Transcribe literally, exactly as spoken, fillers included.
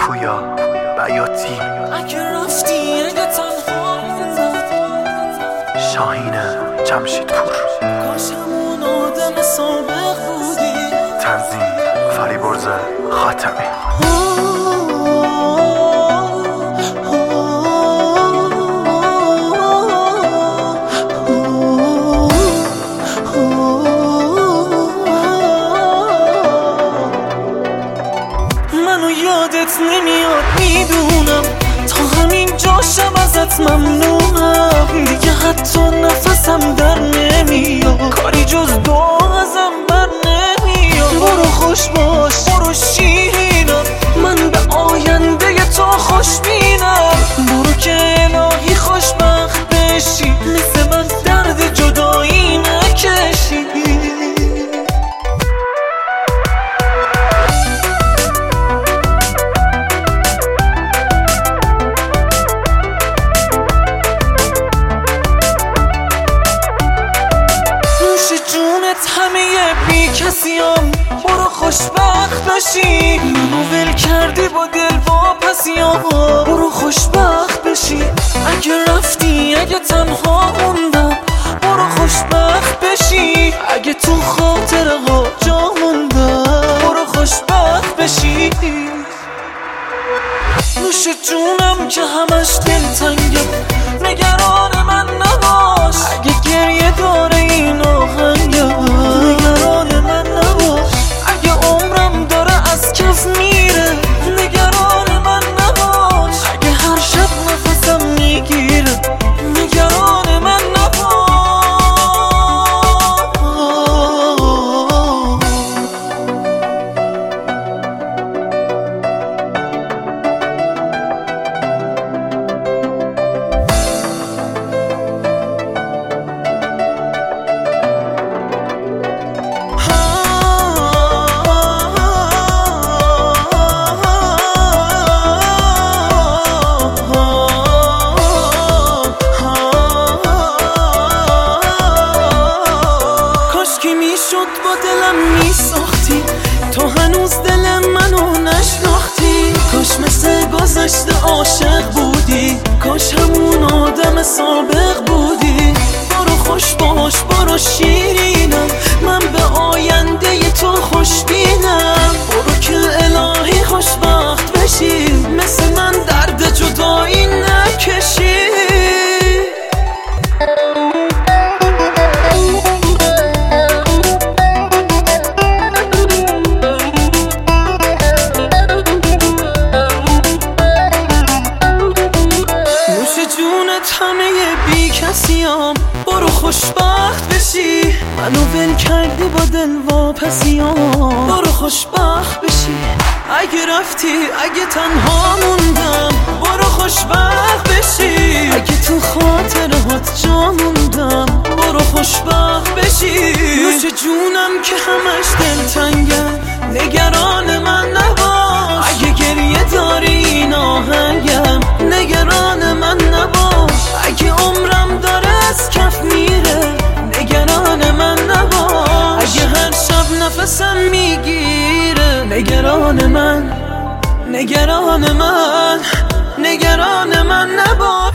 پویا بیاتی اگه رفتی اگه تنها شاهین جمشید پور کاش همون آدم سابق بودی. تنظیم فریبرز خاتمی. منو یادت نمیاد میدونم، تا همین جاشم ازت ممنونم. دیگه حتی نفسم در نمیاد، کاری جز دعا ازم بر نمیاد. برو خوش باش برو شیرینم، من به آینده تو خوشبینم. برو که الهی خوشبخت بشی، مثل من درد جدایی نکشی. همه بی کسیم برو خوشبخت بشی. منو ول کردی با دل واپسیام، برو خوشبخت بشی. اگه رفتی اگه تنها موندم، برو خوشبخت بشی. اگه تو خاطره ها جا موندم، برو خوشبخت بشی. نوش جونم که همش دلتنگه، نگران من نباش. اگه گریه داره این آهنگم، نگران من نباش. اگه عمرم داره از کف میره، نگران من نباش. اگه هر شب نفسم میگیره، نگران من نباش. شد با دلم میساختی، تو هنوز دل منو نشناختی. کاش مثل گذشته عاشق بودی، کاش همون آدم سابق بودی. برو خوش باش برو شیرینم، من به آینده تو خوشبینم. برو که الهی خوشبخت بشی، مثل من درد جدایی نکشی. همه بی کسیام برو خوشبخت بشی. منو ول کردی با دل واپسیام، برو خوشبخت بشی. اگه رفتی اگه تنها موندم، برو خوشبخت بشی. اگه تو خاطره هات جا موندم، برو خوشبخت بشی. نوش جونم که همش دلتنگم، نگران من نباش. اگه گریه داری این آهنگم، نگران من نباش. اگه عمرم داره از کف میره، نگران من نباش. اگه هر شب نفسم میگیره، نگران من نگران من نگران من نباش.